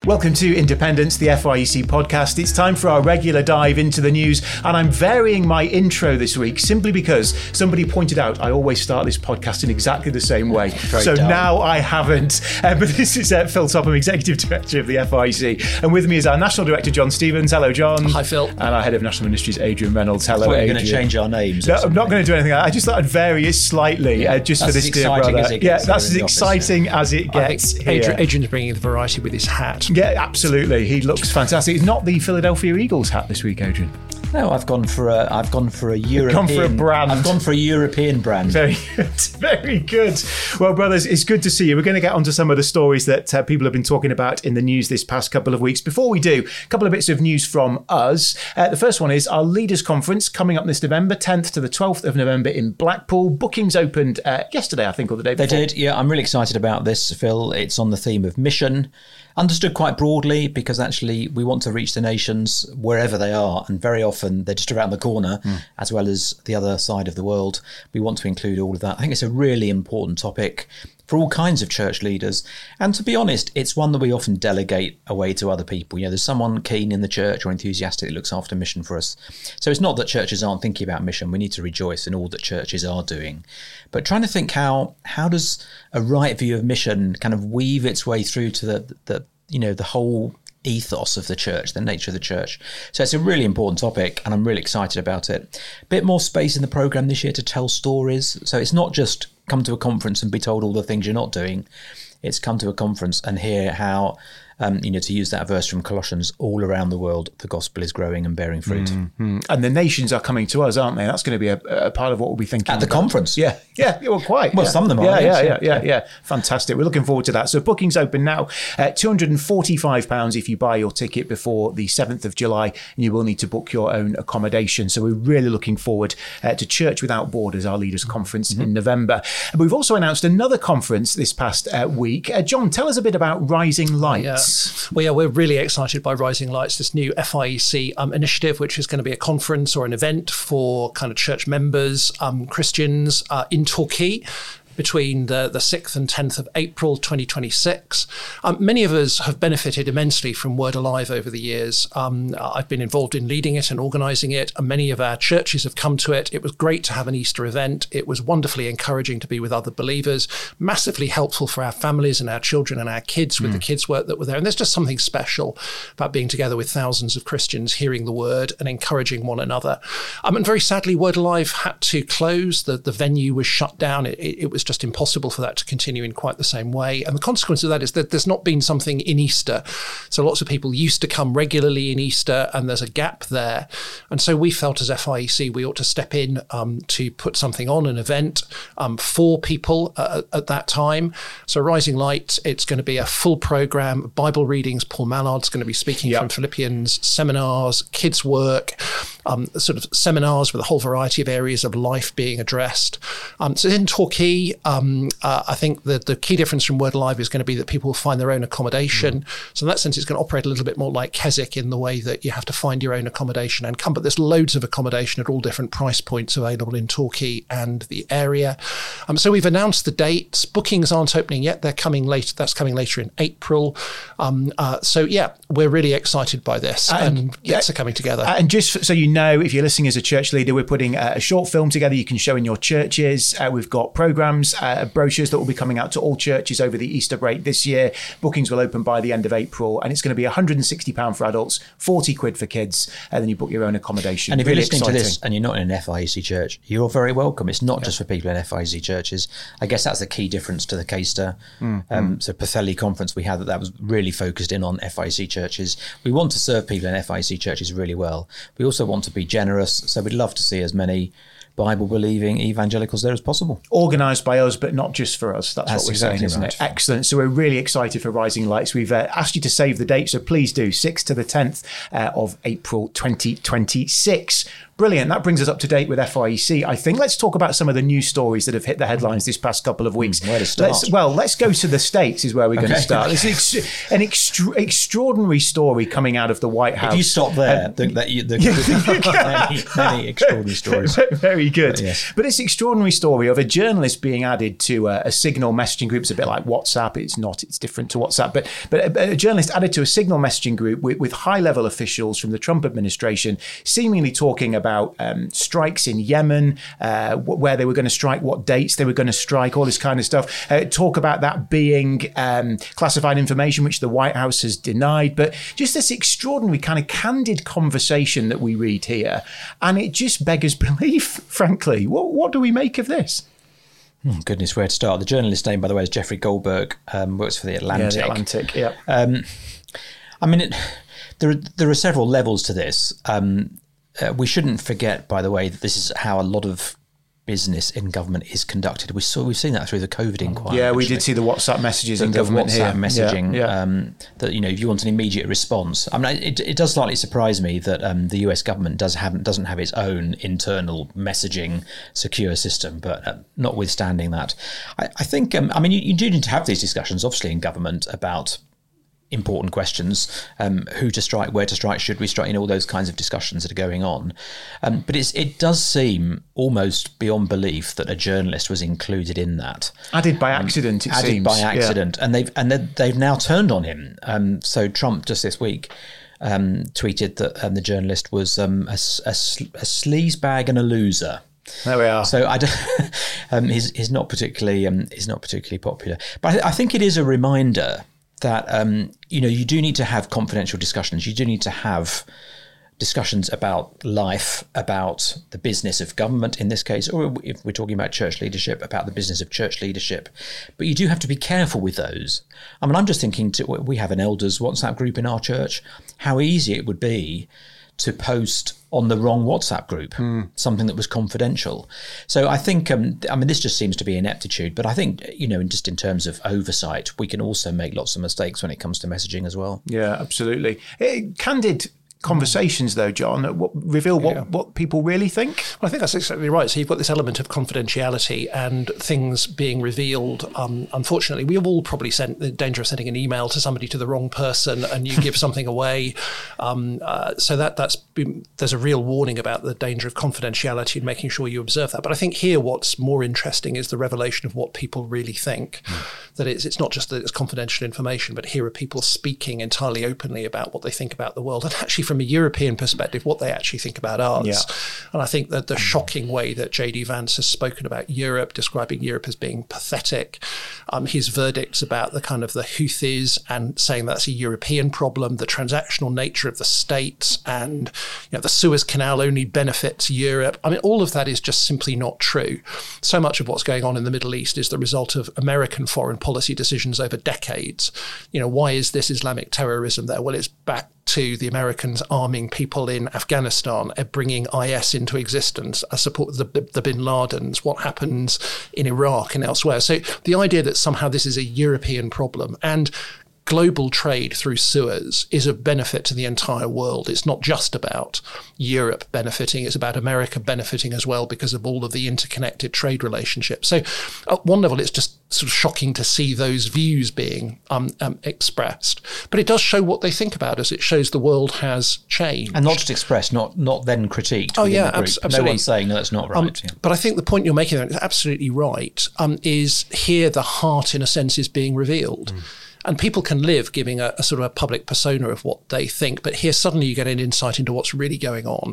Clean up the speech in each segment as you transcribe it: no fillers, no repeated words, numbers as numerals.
Welcome to Independence, the FYEC podcast. It's time for our regular dive into the news, and I'm varying my intro this week simply because somebody pointed out I always start this podcast in exactly the same way. So now I haven't. But this is Phil Topham, Executive Director of the FYEC, and with me is our National Director, John Stevens. Hello, John. Hi, Phil. And our Head of National Ministries, Adrian Reynolds. Hello, Adrian. We're going to change our names. No, I'm not going to do anything. I just thought I'd vary it slightly just for this dear brother. That's as exciting as it gets here. Adrian's bringing the variety with his hat. Yeah, absolutely. He looks fantastic. It's not the Philadelphia Eagles hat this week, Adrian. No, I've gone for a European. Gone for a brand. I've gone for a European brand. Very good. Very good. Well, brothers, it's good to see you. We're going to get onto some of the stories that people have been talking about in the news this past couple of weeks. Before we do, a couple of bits of news from us. The first one is our Leaders Conference coming up this November, 10th to the 12th of November in Blackpool. Bookings opened yesterday, I think, or the day before. They did, yeah. I'm really excited about this, Phil. It's on the theme of mission. Understood quite broadly, because actually we want to reach the nations wherever they are, and very often they're just around the corner, as well as the other side of the world. We want to include all of that. I think it's a really important topic for all kinds of church leaders. And to be honest, it's one that we often delegate away to other people. You know, there's someone keen in the church or enthusiastic that looks after mission for us. So it's not that churches aren't thinking about mission. We need to rejoice in all that churches are doing. But trying to think how does a right view of mission kind of weave its way through to the whole ethos of the church, the nature of the church. So it's a really important topic, and I'm really excited about it. A bit more space in the programme this year to tell stories. So it's not just come to a conference and be told all the things you're not doing. It's come to a conference and hear how, to use that verse from Colossians, all around the world, the gospel is growing and bearing fruit. Mm-hmm. And the nations are coming to us, aren't they? That's going to be a part of what we'll be thinking at the conference. Yeah, well, quite. Well, some of them are. Yeah. Fantastic. We're looking forward to that. So bookings open now. £245 if you buy your ticket before the 7th of July, and you will need to book your own accommodation. So we're really looking forward to Church Without Borders, our Leaders Conference in November. And we've also announced another conference this past week. John, tell us a bit about Rising Lights. Well, yeah, we're really excited by Rising Lights, this new FYEC initiative, which is going to be a conference or an event for kind of church members, Christians in Torquay, between the 6th and 10th of April 2026. Many of us have benefited immensely from Word Alive over the years. I've been involved in leading it and organising it, and many of our churches have come to it. It was great to have an Easter event. It was wonderfully encouraging to be with other believers, massively helpful for our families and our children and our kids with the kids' work that were there. And there's just something special about being together with thousands of Christians, hearing the word and encouraging one another. And very sadly, Word Alive had to close. The venue was shut down. It was just impossible for that to continue in quite the same way. And the consequence of that is that there's not been something in Easter. So lots of people used to come regularly in Easter, and there's a gap there. And so we felt as FYEC we ought to step in to put something on, an event for people at that time. So Rising Light, it's going to be a full programme, Bible readings. Paul Mallard's going to be speaking from Philippians, seminars, kids' work, sort of seminars with a whole variety of areas of life being addressed. So in Torquay, I think that the key difference from Word Alive is going to be that people will find their own accommodation. So in that sense, it's going to operate a little bit more like Keswick in the way that you have to find your own accommodation and come. But there's loads of accommodation at all different price points available in Torquay and the area. So we've announced the dates. Bookings aren't opening yet. They're coming later. That's coming later in April. So yeah, we're really excited by this, and are coming together. And just so you know, if you're listening as a church leader, we're putting a short film together you can show in your churches. We've got programmes, brochures that will be coming out to all churches over the Easter break this year. Bookings will open by the end of April, and it's going to be £160 for adults, £40 for kids, and then you book your own accommodation. And if you're listening to this and you're not in an FYEC church, you're very welcome. It's not just for people in FYEC churches. I guess that's the key difference to the Caister. So Pwllheli conference we had that was really focused in on FYEC churches. We want to serve people in FYEC churches really well. We also want to be generous, so we'd love to see as many Bible-believing evangelicals there as possible. Organised by us, but not just for us. That's what we're exactly saying, isn't right. it? Excellent. So we're really excited for Rising Lights. We've asked you to save the date, so please do. 6th to the 10th of April 2026. Brilliant. That brings us up to date with FIEC. I think let's talk about some of the news stories that have hit the headlines this past couple of weeks. Where to start? Let's go to the States is where we're going to start. It's an extraordinary story coming out of the White House. If you stop there, many extraordinary stories. Very good. Yes. But it's an extraordinary story of a journalist being added to a Signal messaging group. It's a bit like WhatsApp. It's not. It's different to WhatsApp. But a journalist added to a Signal messaging group with high-level officials from the Trump administration, seemingly talking about strikes in Yemen, where they were going to strike, what dates they were going to strike, all this kind of stuff. Talk about that being classified information, which the White House has denied. But just this extraordinary kind of candid conversation that we read here. And it just beggars belief, frankly. What do we make of this? Goodness, where to start? The journalist's name, by the way, is Jeffrey Goldberg, works for The Atlantic. Yeah, The Atlantic, yeah. I mean, there are several levels to this. We shouldn't forget, by the way, that this is how a lot of business in government is conducted. We've seen that through the COVID inquiry. Yeah, we did see the WhatsApp messages in government WhatsApp here. messaging. Yeah. That if you want an immediate response, I mean, it does slightly surprise me that the US government doesn't have its own internal messaging secure system. But notwithstanding that, I think you do need to have these discussions, obviously, in government about important questions, who to strike, where to strike, should we strike, all those kinds of discussions that are going on. But it does seem almost beyond belief that a journalist was included in that. Added by accident, it seems. Added by accident. Yeah. And they've now turned on him. So Trump just this week tweeted that the journalist was a sleaze bag and a loser. There we are. So he's not particularly popular. But I think it is a reminder that you do need to have confidential discussions. You do need to have discussions about life, about the business of government in this case, or if we're talking about church leadership, about the business of church leadership. But you do have to be careful with those. I mean, I'm just thinking, we have an elders WhatsApp group in our church, how easy it would be to post on the wrong WhatsApp group, something that was confidential. So I think, this just seems to be ineptitude, but I think, in terms of oversight, we can also make lots of mistakes when it comes to messaging as well. Yeah, absolutely. Candid conversations, though, John, reveal what people really think? Well, I think that's exactly right. So you've got this element of confidentiality and things being revealed. Unfortunately, we have all probably sent the danger of sending an email to somebody to the wrong person and you give something away. So there's a real warning about the danger of confidentiality and making sure you observe that. But I think here what's more interesting is the revelation of what people really think. That it's not just that it's confidential information, but here are people speaking entirely openly about what they think about the world. And actually, from a European perspective, what they actually think about ours. Yeah. And I think that the shocking way that J.D. Vance has spoken about Europe, describing Europe as being pathetic, his verdicts about the kind of the Houthis and saying that's a European problem, the transactional nature of the states and the Suez Canal only benefits Europe. I mean, all of that is just simply not true. So much of what's going on in the Middle East is the result of American foreign policy decisions over decades. Why is this Islamic terrorism there? Well, it's back to the Americans arming people in Afghanistan, bringing IS into existence, support the bin Ladens, what happens in Iraq and elsewhere. So the idea that somehow this is a European problem and global trade through Suez is of benefit to the entire world. It's not just about Europe benefiting, it's about America benefiting as well because of all of the interconnected trade relationships. So at one level, it's just sort of shocking to see those views being expressed. But it does show what they think about us. It shows the world has changed. And not just expressed, not then critiqued. Oh, yeah, absolutely. No one's saying, no, that's not right. But I think the point you're making there is absolutely right, is here the heart, in a sense, is being revealed. And people can live giving a sort of a public persona of what they think, but here suddenly you get an insight into what's really going on.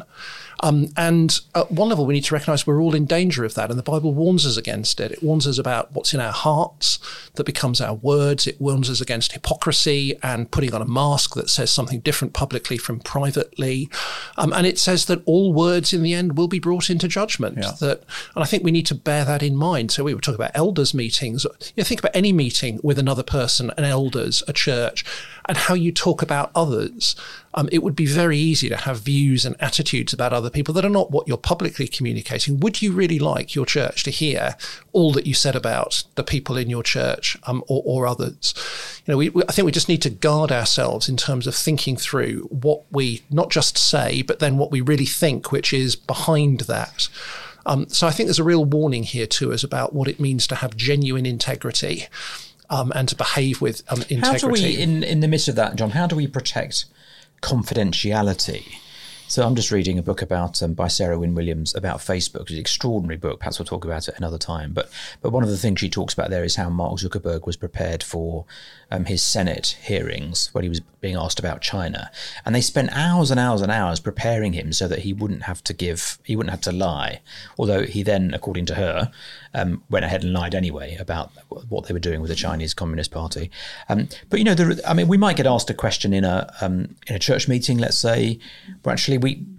And at one level, we need to recognise we're all in danger of that, and the Bible warns us against it. It warns us about what's in our hearts that becomes our words. It warns us against hypocrisy and putting on a mask that says something different publicly from privately. And it says that all words in the end will be brought into judgment. Yeah. And I think we need to bear that in mind. So we were talking about elders' meetings. Think about any meeting with another person, an elder elders, a church, and how you talk about others, it would be very easy to have views and attitudes about other people that are not what you're publicly communicating. Would you really like your church to hear all that you said about the people in your church or others? I think we just need to guard ourselves in terms of thinking through what we not just say, but then what we really think, which is behind that. So I think there's a real warning here to us about what it means to have genuine integrity and to behave with integrity. How do we, in the midst of that, John, how do we protect confidentiality? So I'm just reading a book by Sarah Wynne Williams about Facebook. It's an extraordinary book. Perhaps we'll talk about it another time. But one of the things she talks about there is how Mark Zuckerberg was prepared for his Senate hearings when he was being asked about China. And they spent hours and hours and hours preparing him so that he wouldn't have to lie. Although he then, according to her, went ahead and lied anyway about what they were doing with the Chinese Communist Party. But we might get asked a question in a church meeting, let's say, where actually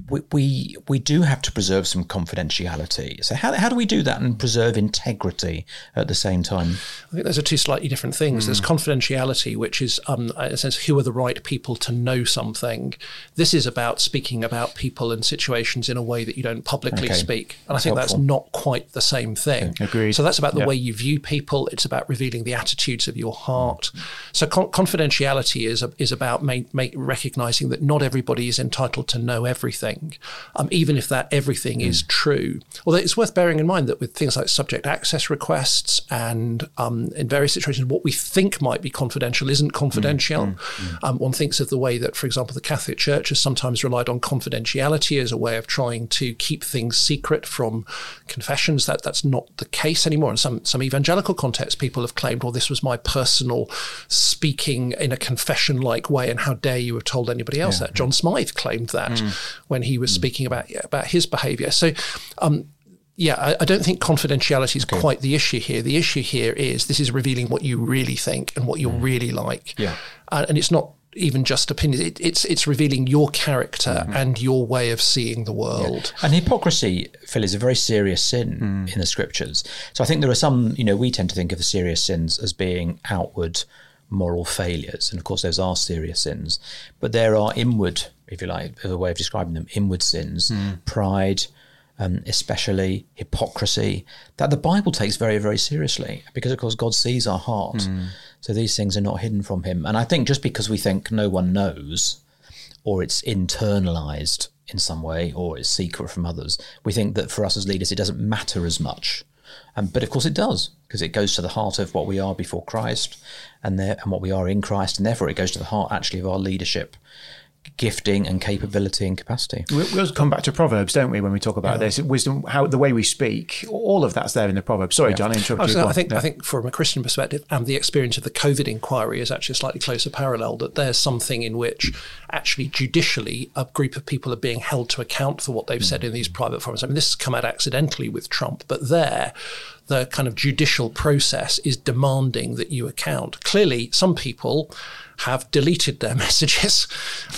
we do have to preserve some confidentiality. So how do we do that and preserve integrity at the same time? I think those are two slightly different things. There's confidentiality, which is, in a sense, who are the right people to know something. This is about speaking about people and situations in a way that you don't publicly speak. And I think that's not quite the same thing. Agreed. So that's about the way you view people. It's about revealing the attitudes of your heart. So confidentiality is about recognizing that not everybody is entitled to know everything, even if that everything is true. Although it's worth bearing in mind that with things like subject access requests and in various situations, what we think might be confidential isn't confidential. One thinks of the way that, for example, the Catholic Church has sometimes relied on confidentiality as a way of trying to keep things secret from confessions. That's not the case anymore. In some evangelical contexts, people have claimed, well, this was my personal speaking in a confession-like way, and how dare you have told anybody else that? John Smythe claimed that when he was speaking about his behaviour. So, I don't think confidentiality is quite the issue here. The issue here is this is revealing what you really think and what you're really like. And it's not even just opinion. It's revealing your character and your way of seeing the world. And hypocrisy, Phil, is a very serious sin in the scriptures. So I think there are some, we tend to think of the serious sins as being outward moral failures. And of course, those are serious sins. But there are inward, if you like, a way of describing them, inward sins, pride, especially hypocrisy, that the Bible takes very, very seriously, because of course God sees our heart. So these things are not hidden from him. And I think just because we think no one knows, or it's internalized in some way, or it's secret from others, we think that for us as leaders it doesn't matter as much. But of course it does, because it goes to the heart of what we are before Christ and what we are in Christ, and therefore it goes to the heart actually of our leadership, gifting and capability and capacity. We'll come back to Proverbs, don't we, when we talk about this? Wisdom, how the way we speak, all of that's there in the Proverbs. Sorry, John, I interrupted you. I think from a Christian perspective, the experience of the COVID inquiry is actually a slightly closer parallel, that there's something in which actually judicially a group of people are being held to account for what they've said in these private forums. I mean, this has come out accidentally with Trump, but the kind of judicial process is demanding that you account. Clearly, some people have deleted their messages.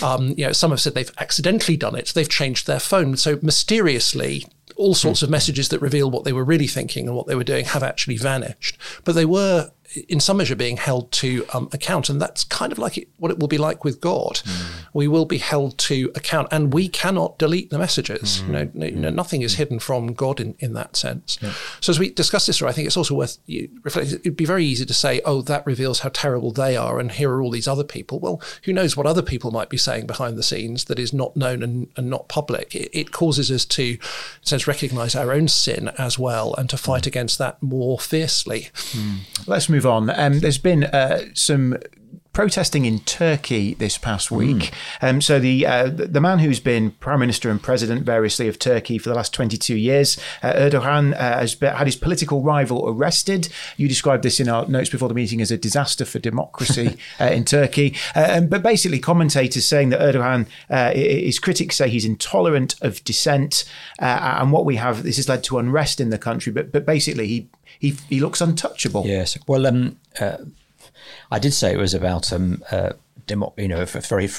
Some have said they've accidentally done it. They've changed their phone. So mysteriously, all sorts of messages that reveal what they were really thinking and what they were doing have actually vanished. But they were, in some measure, being held to account. And that's kind of like what it will be like with God. We will be held to account, and we cannot delete the messages. Nothing is hidden from God in that sense. So as we discuss this, I think it's also worth reflecting. It'd be very easy to say, oh, that reveals how terrible they are, and here are all these other people. Well, who knows what other people might be saying behind the scenes that is not known and not public. It causes us to, in a sense, recognise our own sin as well, and to fight against that more fiercely. Let's move on. There's been some protesting in Turkey this past week. So the man who's been Prime Minister and President variously of Turkey for the last 22 years, Erdogan, has had his political rival arrested. You described this in our notes before the meeting as a disaster for democracy in Turkey. But basically commentators saying that Erdogan, his critics say he's intolerant of dissent. And what we have, this has led to unrest in the country. But basically he looks untouchable. Yes. Well, I did say it was about a very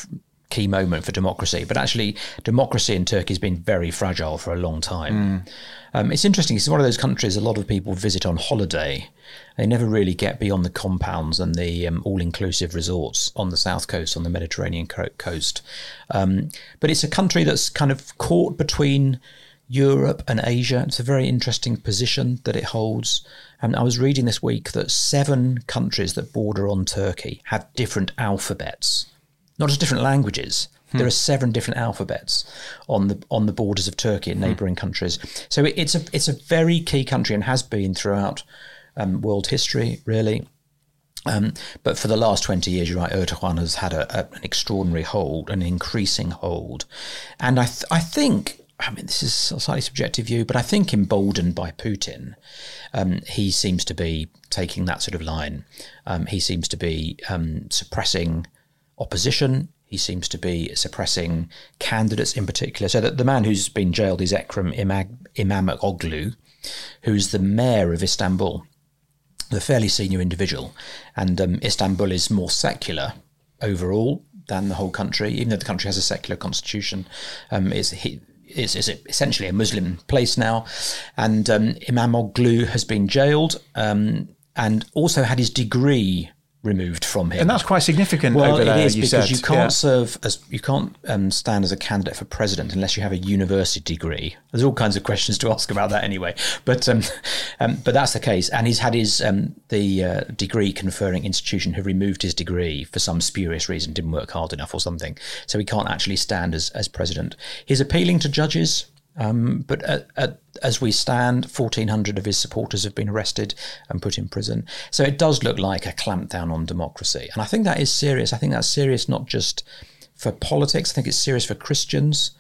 key moment for democracy. But actually, democracy in Turkey has been very fragile for a long time. It's interesting. It's one of those countries a lot of people visit on holiday. They never really get beyond the compounds and the all-inclusive resorts on the south coast, on the Mediterranean coast. But it's a country that's kind of caught between Europe and Asia. It's a very interesting position that it holds. And I was reading this week that 7 countries that border on Turkey have different alphabets, not just different languages. There are 7 different alphabets on the borders of Turkey and neighbouring countries. So it's a very key country and has been throughout world history, really. But for the last 20 years, you're right, Erdogan has had an extraordinary hold, an increasing hold. And I think, I mean, this is a slightly subjective view, but I think emboldened by Putin, he seems to be taking that sort of line. He seems to be suppressing opposition. He seems to be suppressing candidates in particular. So that the man who's been jailed is Ekrem İmamoğlu, who's the mayor of Istanbul, a fairly senior individual. And Istanbul is more secular overall than the whole country, even though the country has a secular constitution. Is essentially a Muslim place now. And İmamoğlu has been jailed and also had his degree removed from him. And that's quite significant over there, it is, because you can't stand as a candidate for president unless you have a university degree. There's all kinds of questions to ask about that anyway. But that's the case. And he's had his the degree conferring institution have removed his degree for some spurious reason, didn't work hard enough or something. So he can't actually stand as president. He's appealing to judges. But as we stand, 1,400 of his supporters have been arrested and put in prison. So it does look like a clampdown on democracy. And I think that is serious. I think that's serious not just for politics. I think it's serious for Christians.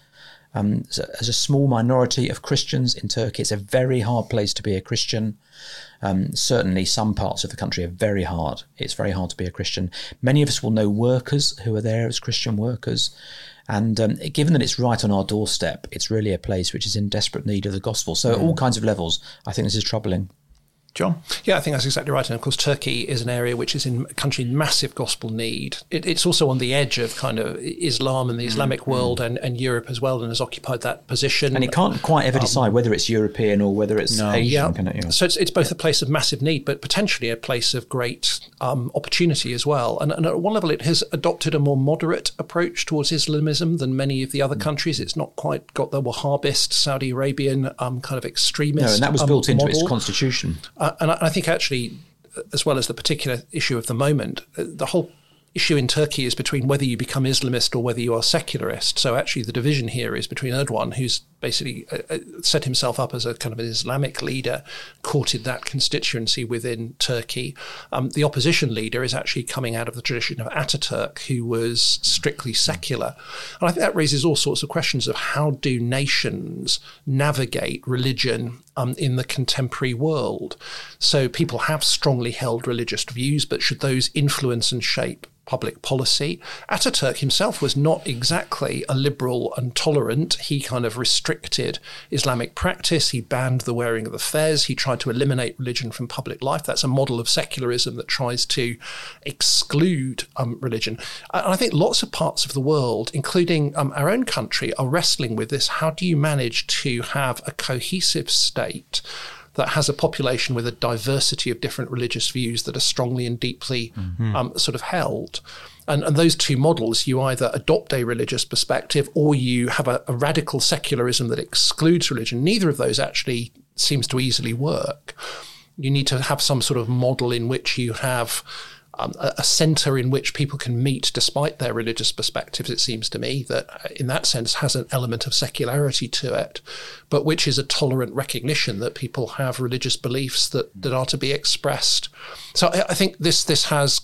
As a small minority of Christians in Turkey, it's a very hard place to be a Christian. Certainly some parts of the country are very hard. It's very hard to be a Christian. Many of us will know workers who are there as Christian workers. And given that it's right on our doorstep, it's really a place which is in desperate need of the gospel. So at all kinds of levels, I think this is troubling. John? Yeah, I think that's exactly right. And of course, Turkey is an area which is in a country in massive gospel need. It's also on the edge of kind of Islam and the Islamic world and Europe as well, and has occupied that position. And it can't quite ever decide whether it's European or whether it's Asian. Can it, you know? So it's both a place of massive need, but potentially a place of great opportunity as well. And at one level, it has adopted a more moderate approach towards Islamism than many of the other countries. It's not quite got the Wahhabist, Saudi Arabian kind of extremist No, and that was built into model. its constitution. And I think actually, as well as the particular issue of the moment, the whole issue in Turkey is between whether you become Islamist or whether you are secularist. So actually the division here is between Erdogan, who's basically set himself up as a kind of an Islamic leader, courted that constituency within Turkey. The opposition leader is actually coming out of the tradition of Ataturk, who was strictly secular. And I think that raises all sorts of questions of how do nations navigate religion in the contemporary world. So people have strongly held religious views, but should those influence and shape public policy? Ataturk himself was not exactly a liberal and tolerant. He kind of restricted Islamic practice. He banned the wearing of the fez. He tried to eliminate religion from public life. That's a model of secularism that tries to exclude religion. And I think lots of parts of the world, including our own country, are wrestling with this. How do you manage to have a cohesive state that has a population with a diversity of different religious views that are strongly and deeply sort of held? And those two models, you either adopt a religious perspective or you have a radical secularism that excludes religion. Neither of those actually seems to easily work. You need to have some sort of model in which you have a centre in which people can meet despite their religious perspectives, it seems to me, that in that sense has an element of secularity to it, but which is a tolerant recognition that people have religious beliefs that are to be expressed. So I think this has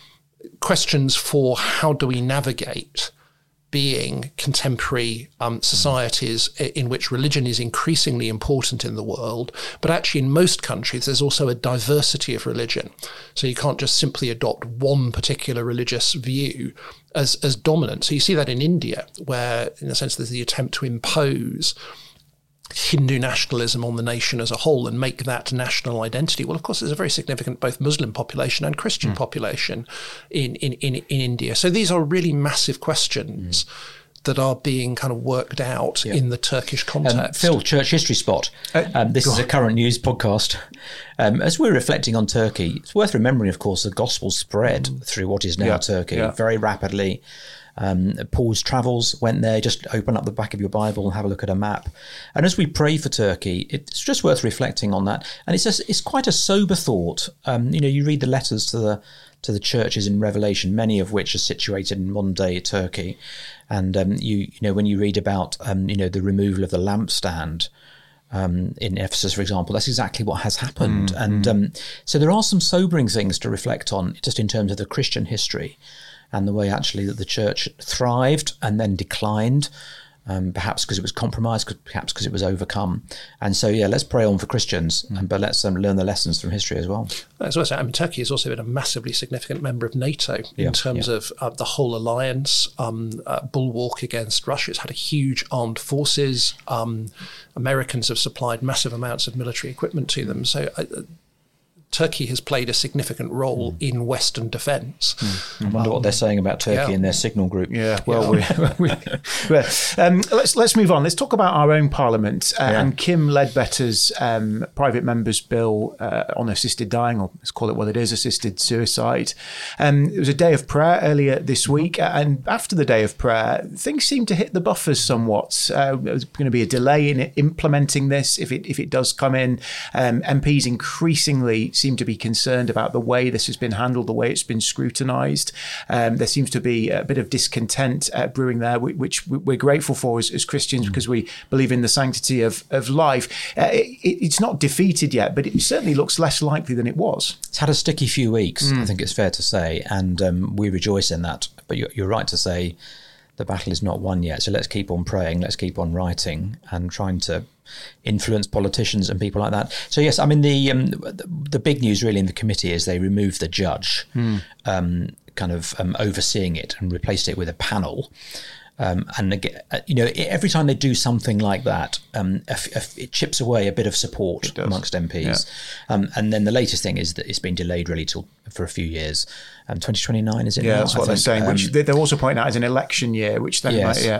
questions for how do we navigate being contemporary societies in which religion is increasingly important in the world, but actually in most countries there's also a diversity of religion. So you can't just simply adopt one particular religious view as dominant. So you see that in India, where in a sense there's the attempt to impose Hindu nationalism on the nation as a whole and make that national identity. Well, of course, there's a very significant both Muslim population and Christian population in India. So these are really massive questions that are being kind of worked out in the Turkish context. Phil, Church History Spot. This is a current news podcast. As we're reflecting on Turkey, it's worth remembering, of course, the gospel spread through what is now Turkey very rapidly. Paul's travels went there. Just open up the back of your Bible and have a look at a map. And as we pray for Turkey, it's just worth reflecting on that. And it's quite a sober thought. You read the letters to the churches in Revelation, many of which are situated in modern day Turkey. And when you read about the removal of the lampstand in Ephesus, for example, that's exactly what has happened. And so there are some sobering things to reflect on, just in terms of the Christian history and the way actually that the church thrived and then declined, perhaps because it was compromised, perhaps because it was overcome. And so, let's pray on for Christians, but let's learn the lessons from history as well. As well as Turkey has also been a massively significant member of NATO in terms of the whole alliance, bulwark against Russia. It's had a huge armed forces. Americans have supplied massive amounts of military equipment to them. So Turkey has played a significant role in Western defence. I wonder what they're saying about Turkey in their signal group. Let's move on. Let's talk about our own Parliament and Kim Ledbetter's private member's bill on assisted dying, or let's call it what it is, assisted suicide. It was a day of prayer earlier this week, and after the day of prayer, things seemed to hit the buffers somewhat. There's going to be a delay in implementing this if it does come in. MPs increasingly seem to be concerned about the way this has been handled, the way it's been scrutinised. There seems to be a bit of discontent brewing there, which we're grateful for as Christians, because we believe in the sanctity of life. It's not defeated yet, but it certainly looks less likely than it was. It's had a sticky few weeks, I think it's fair to say, and we rejoice in that. But you're right to say the battle is not won yet. So let's keep on praying, let's keep on writing and trying to influence politicians and people like that. So yes, I mean the big news really in the committee is they removed the judge overseeing it and replaced it with a panel. And again, every time they do something like that, it chips away a bit of support amongst MPs. And then the latest thing is that it's been delayed really for a few years. 2029 is it? Yeah, that's what they're saying. Which they're also pointing out as an election year, which then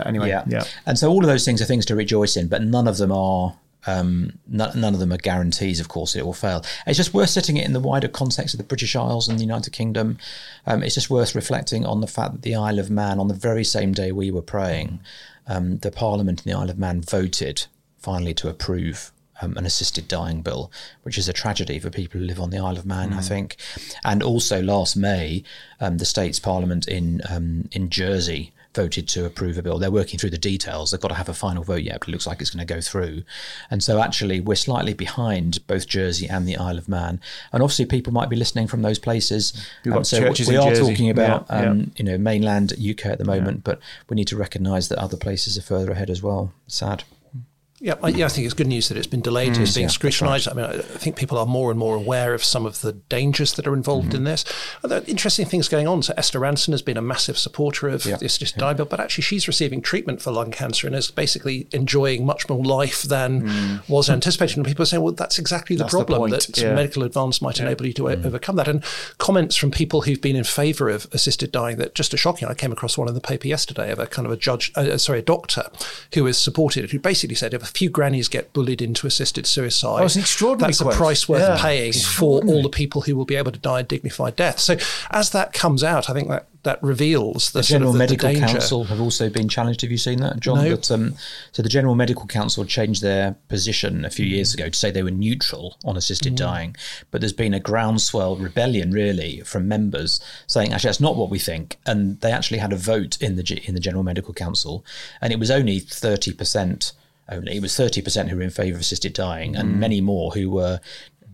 And so all of those things are things to rejoice in, but none of them are. None of them are guarantees, of course, it will fail. It's just worth setting it in the wider context of the British Isles and the United Kingdom. It's just worth reflecting on the fact that the Isle of Man, on the very same day we were praying, the Parliament in the Isle of Man voted finally to approve an assisted dying bill, which is a tragedy for people who live on the Isle of Man, I think. And also last May, the state's parliament in Jersey voted to approve a bill. They're working through the details. They've got to have a final vote yet, but it looks like it's going to go through. And so actually we're slightly behind both Jersey and the Isle of Man. And obviously people might be listening from those places. So we are talking about mainland UK at the moment, but we need to recognise that other places are further ahead as well. Sad. Yeah, I think it's good news that it's been delayed. It's being scrutinised. Right. I mean, I think people are more and more aware of some of the dangers that are involved in this. There are interesting things going on. So Esther Ranson has been a massive supporter of the assisted dying bill, but actually she's receiving treatment for lung cancer and is basically enjoying much more life than was anticipated. And people are saying, well, that's exactly the problem, that medical advance might enable you to overcome that. And comments from people who've been in favour of assisted dying that just are shocking. I came across one in the paper yesterday of a kind of a doctor who has supported it, who basically said if a few grannies get bullied into assisted suicide, that's an extraordinary a price worth paying for all the people who will be able to die a dignified death. So as that comes out, I think that reveals the General Medical danger. Council have also been challenged. Have you seen that, John? No. So the General Medical Council changed their position a few years ago to say they were neutral on assisted dying, but there's been a groundswell rebellion really from members saying actually that's not what we think, and they actually had a vote in the General Medical Council, and it was only 30%. It was 30% who were in favour of assisted dying, and many more who were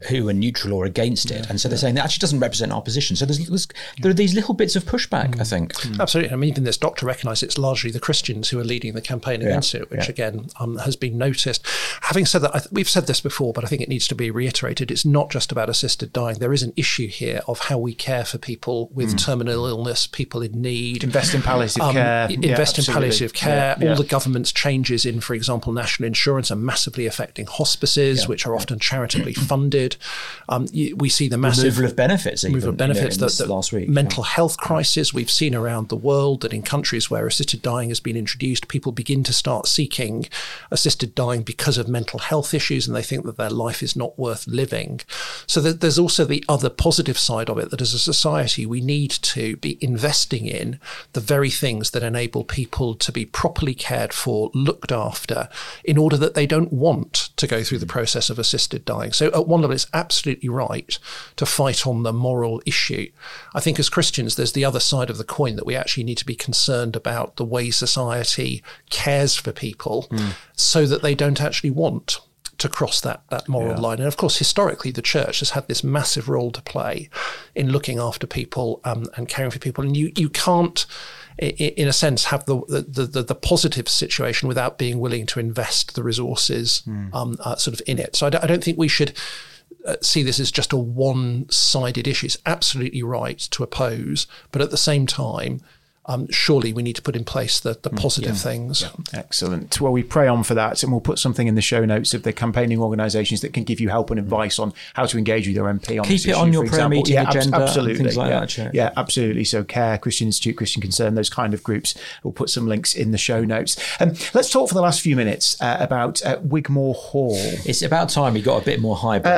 who are neutral or against it. And so they're saying that actually doesn't represent our position. So there are these little bits of pushback, I think. Absolutely. I mean, even this doctor recognised it's largely the Christians who are leading the campaign against it, which again has been noticed. Having said that, we've said this before, but I think it needs to be reiterated. It's not just about assisted dying. There is an issue here of how we care for people with terminal illness, people in need. Invest in palliative care. Invest in palliative care. All the government's changes in, for example, national insurance are massively affecting hospices, which are often charitably funded. We see the massive removal of benefits. That last week, mental health crisis we've seen around the world, that in countries where assisted dying has been introduced, people begin to start seeking assisted dying because of mental health issues, and they think that their life is not worth living. So there's also the other positive side of it, that as a society we need to be investing in the very things that enable people to be properly cared for, looked after, in order that they don't want to go through the process of assisted dying. So at one level, it's absolutely right to fight on the moral issue. I think as Christians, there's the other side of the coin, that we actually need to be concerned about the way society cares for people so that they don't actually want to cross that moral line. And of course, historically, the church has had this massive role to play in looking after people and caring for people. And you can't, in a sense, have the positive situation without being willing to invest the resources sort of in it. So I don't think we should see this as just a one-sided issue. It's absolutely right to oppose, but at the same time, surely we need to put in place the positive things. Excellent. Well, we pray on for that, and we'll put something in the show notes of the campaigning organisations that can give you help and advice on how to engage with your MP on this issue. Keep it on your prayer meeting agenda. Absolutely. Things like that. Yeah, absolutely. So CARE, Christian Institute, Christian Concern, those kind of groups. We'll put some links in the show notes. Let's talk for the last few minutes about Wigmore Hall. It's about time we got a bit more highbrow.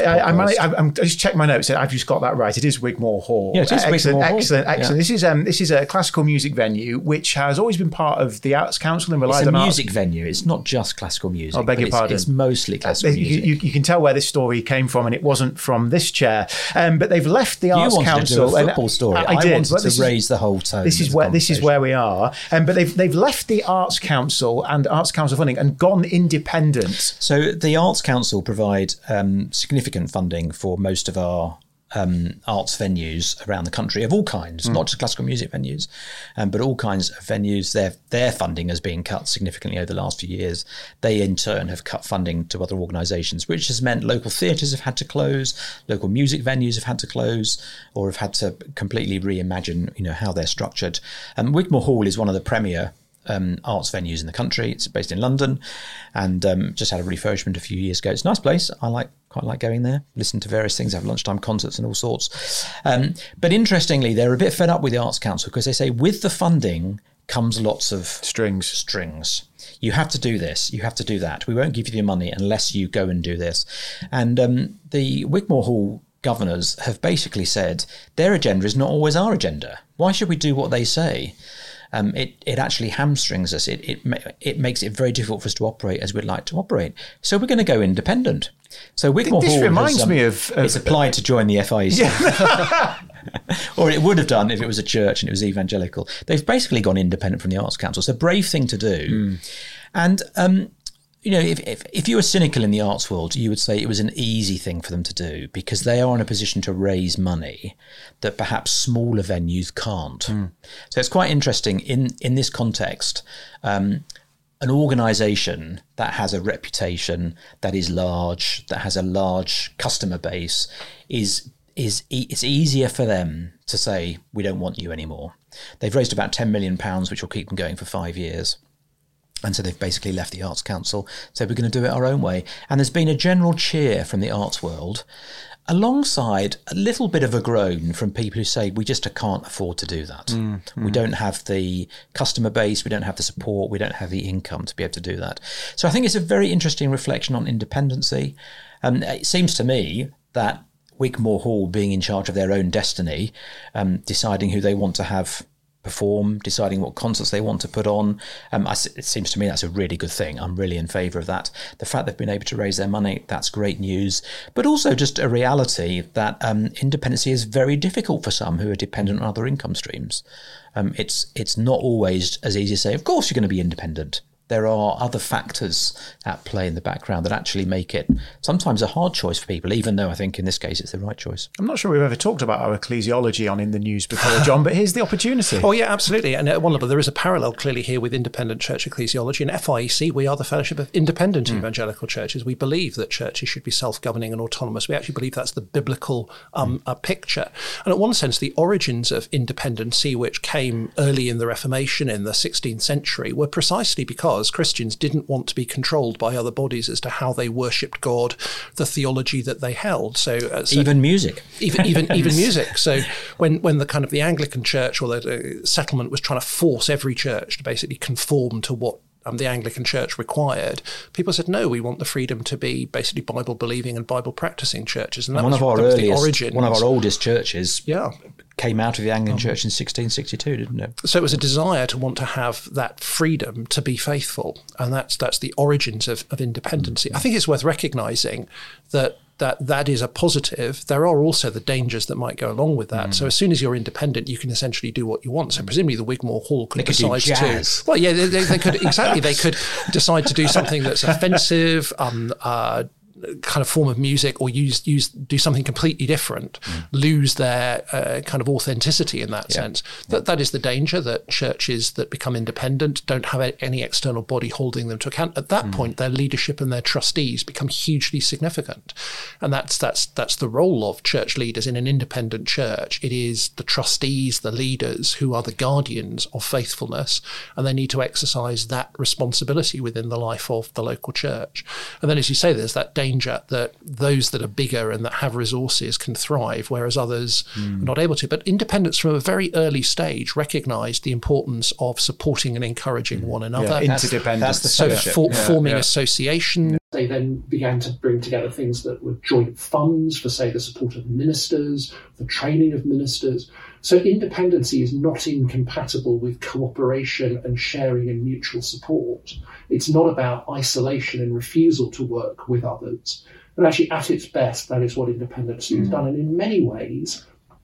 I just checked my notes. I've just got that right. It is Wigmore Hall. Yeah, it is Wigmore Hall. Excellent. Yeah. This is a classical music venue which has always been part of the Arts Council and relied on It's a music venue. It's not just classical music. I beg your pardon. It's mostly classical music. You can tell where this story came from, and it wasn't from this chair. But they've left the Arts Council. You wanted to do a football story. I wanted to raise the whole tone. This is where we are. But they've left the Arts Council and Arts Council funding and gone independent. So the Arts Council provide significant funding for most of our arts venues around the country of all kinds, not just classical music venues, but all kinds of venues. Their funding has been cut significantly over the last few years. They in turn have cut funding to other organisations, which has meant local theatres have had to close, local music venues have had to close, or have had to completely reimagine, how they're structured. Wigmore Hall is one of the premier arts venues in the country. It's based in London, and just had a refurbishment a few years ago. It's a nice place. I quite like going there, listen to various things, have lunchtime concerts and all sorts. But interestingly, they're a bit fed up with the Arts Council, because they say with the funding comes lots of strings. You have to do this, you have to do that. We won't give you the money unless you go and do this. And the Wigmore Hall governors have basically said their agenda is not always our agenda. Why should we do what they say? It actually hamstrings us. It makes it very difficult for us to operate as we'd like to operate. So we're going to go independent. So Wigmore Hall reminds me of it's applied to join the FIEC. Yeah. Or it would have done if it was a church and it was evangelical. They've basically gone independent from the Arts Council. It's a brave thing to do. And if you were cynical in the arts world, you would say it was an easy thing for them to do, because they are in a position to raise money that perhaps smaller venues can't. So it's quite interesting in this context. An organisation that has a reputation, that is large, that has a large customer base, it's easier for them to say, we don't want you anymore. They've raised about £10 million, which will keep them going for 5 years. And so they've basically left the Arts Council, so we're going to do it our own way. And there's been a general cheer from the arts world, alongside a little bit of a groan from people who say, we just can't afford to do that. We don't have the customer base, we don't have the support, we don't have the income to be able to do that. So I think it's a very interesting reflection on independency. It seems to me that Wigmore Hall, being in charge of their own destiny, deciding who they want to have perform, deciding what concerts they want to put on. It seems to me that's a really good thing. I'm really in favour of that. The fact they've been able to raise their money, that's great news. But also just a reality that independency is very difficult for some who are dependent on other income streams. It's not always as easy to say, of course you're going to be independent. there are other factors at play in the background that actually make it sometimes a hard choice for people, even though I think in this case it's the right choice. I'm not sure we've ever talked about our ecclesiology on In the News before, John, but here's the opportunity. Oh, yeah, absolutely. And at one level, there is a parallel clearly here with independent church ecclesiology. And FIEC, we are the Fellowship of Independent Evangelical Churches. We believe that churches should be self-governing and autonomous. We actually believe that's the biblical picture. And in one sense, the origins of independency, which came early in the Reformation in the 16th century, were precisely because Christians didn't want to be controlled by other bodies as to how they worshipped God, the theology that they held. So even music. Even music. So when the kind of the Anglican Church or the settlement was trying to force every church to basically conform to what the Anglican Church required, people said, no, we want the freedom to be basically Bible-believing and Bible-practicing churches. And that was the origins. One of our oldest churches came out of the Anglican Church in 1662, didn't it? So it was a desire to want to have that freedom to be faithful. And that's the origins of independency. I think it's worth recognising that is a positive. There are also the dangers that might go along with that. So as soon as you're independent, you can essentially do what you want. So presumably the Wigmore Hall could decide to. Well, yeah, they could exactly. They could decide to do something that's offensive, kind of form of music, or do something completely different, lose their kind of authenticity in that sense. That is the danger, that churches that become independent don't have any external body holding them to account. At that point, their leadership and their trustees become hugely significant, and that's the role of church leaders in an independent church. It is the trustees, the leaders, who are the guardians of faithfulness, and they need to exercise that responsibility within the life of the local church. And then, as you say, there's that danger that those that are bigger and that have resources can thrive, whereas others are not able to. But independence from a very early stage recognised the importance of supporting and encouraging one another. Interdependence. So forming associations. They then began to bring together things that were joint funds for, say, the support of ministers, the training of ministers. So independency is not incompatible with cooperation and sharing and mutual support. It's not about isolation and refusal to work with others. And actually, at its best, that is what independency has done. And in many ways,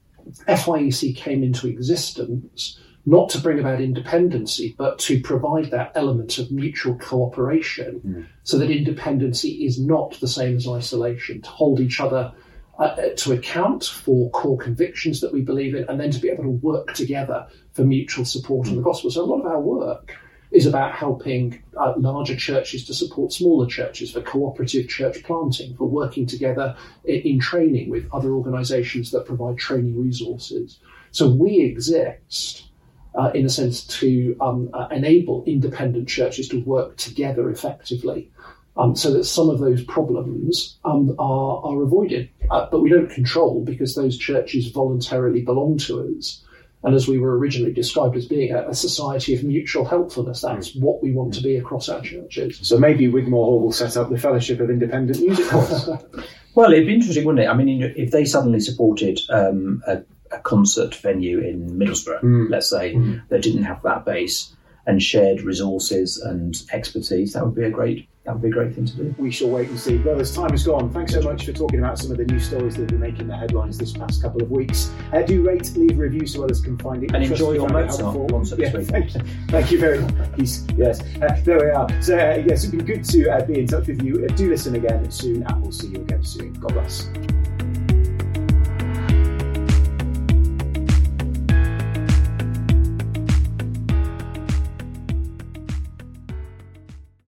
FIEC came into existence not to bring about independency, but to provide that element of mutual cooperation, so that independency is not the same as isolation, to hold each other to account for core convictions that we believe in, and then to be able to work together for mutual support on the gospel. So a lot of our work is about helping larger churches to support smaller churches, for cooperative church planting, for working together in training with other organisations that provide training resources. So we exist in a sense to enable independent churches to work together effectively, so that some of those problems are avoided. But we don't control, because those churches voluntarily belong to us. And as we were originally described as being a society of mutual helpfulness, that's what we want to be across our churches. So maybe Wigmore Hall will set up the Fellowship of Independent Music Halls. Well, it'd be interesting, wouldn't it? I mean, if they suddenly supported a concert venue in Middlesbrough, let's say, that didn't have that base and shared resources and expertise, that would be a great thing to do. We shall wait and see. Well, as time has gone, thanks so much for talking about some of the new stories that have been making the headlines this past couple of weeks. Do rate, leave a review so others can find it. And enjoy your Mozart concert this week. Thank you very much. Yes, there we are. So, yes, it's been good to be in touch with you. Do listen again soon, and we'll see you again soon. God bless.